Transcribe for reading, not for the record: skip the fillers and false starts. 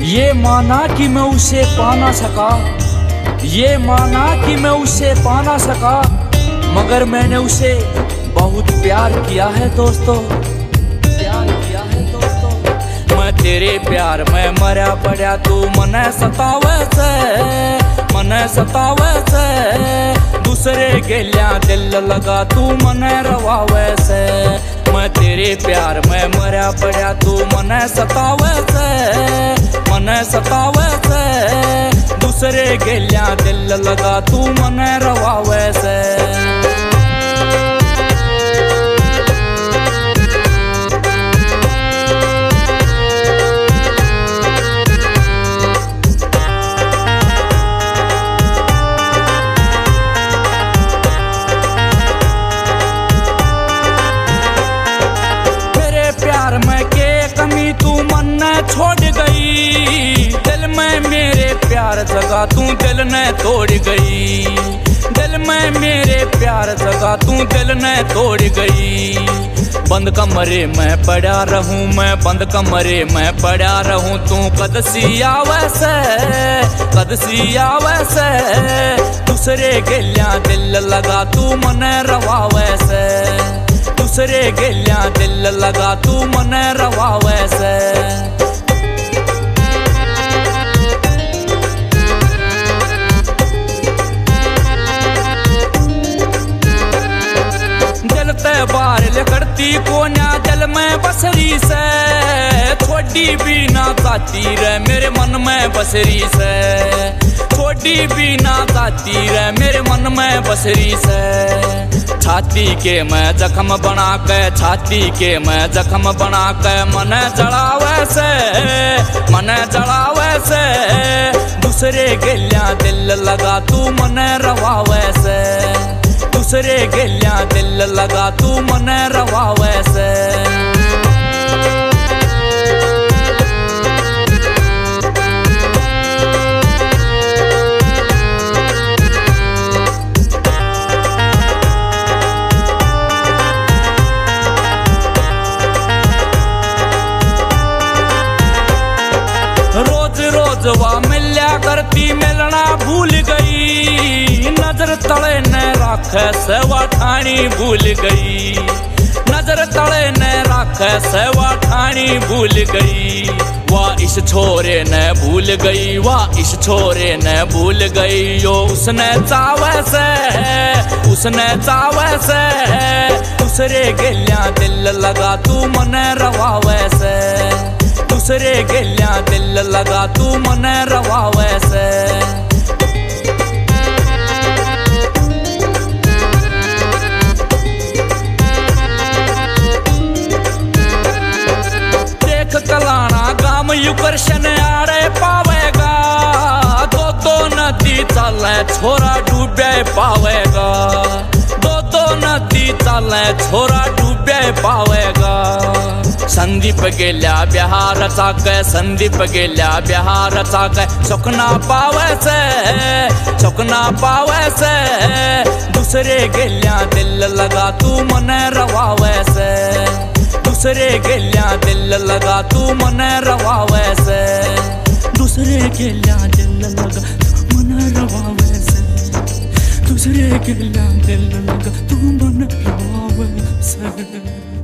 ये माना कि मैं उसे पा ना सका, ये माना कि मैं उसे पा ना सका, मगर मैंने उसे बहुत प्यार किया है दोस्तों, प्यार किया है दोस्तों। मैं तेरे प्यार में मरा पड़ा, तू मने सतावे से, मने सतावे से, दूसरे गेलिया दिल लगा तू मने रवावे से। मैं तेरे प्यार में मरा पड़ा, तू मने सतावे से, मने सतावे से, दूसरे गेलिया दिल लगा तू मने रवावे से। में के कमी तू मन ने छोड़ गई, दिल में मेरे प्यार जगा तू दिल ने तोड़ गई, दिल में मेरे प्यार जगा तू दिल ने तोड़ गई। बंद कमरे में पड़ा रहूं मैं, बंद कमरे में पड़ा रहूं, तू कद सी आवे से, कद सी आवे से, दूसरे गेलिया दिल लगा तू मने रवावे से, दूसरे गेलिया दिल लगा तू मने रवावे से। दिल ते बार करती कोन्या दिल में बसरी से, छोड़ी भी ना चाहती रे मेरे मन में बसरी से, छोड़ी भी ना चाहती रे मेरे मन में बसरी से। छाती के मैं जख्म बना के, छाती के मैं जख्म बना के, मने जड़ावे से, मने जड़ावे से, दूसरे गेलिया दिल लगा तू मने रवावे से, दूसरे गेलिया दिल लगा तू मने रवावे से। रोज रोज वा मिल्या करती मिलना भूल गई, नजर तले न राखे सेवा ठाणी भूल गई, नजर तले न राखे सेवा ठाणी भूल गई। वाह इस छोरे ने भूल गई, वाह इस छोरे ने भूल गई, यो उसने चावे से, उसने चावे से, दूसरे गेलिया दिल लगा तू मने रवावे से, दूसरे गेलिया दिल लगा तू मने रवावे से। देख कलाना गाम युकर्शन आड़े पावेगा, दो दो नदी चले छोरा डूबे पावेगा, दो दो नदी चले छोरा डूबे पावेगा। संदीप गेल्या बिहार चाके, संदीप गेल्या बिहार चाके, चौकना पावे से, चौकना पावे से, दूसरे गेलिया दिल लगा तू मने रवावे से, दूसरे गेलिया दिल लगा तू मने रवावे से, दूसरे गेलिया दिल लगा तू मने रवावे से, दूसरे गेलिया दिल लगा तू मने रवावे से।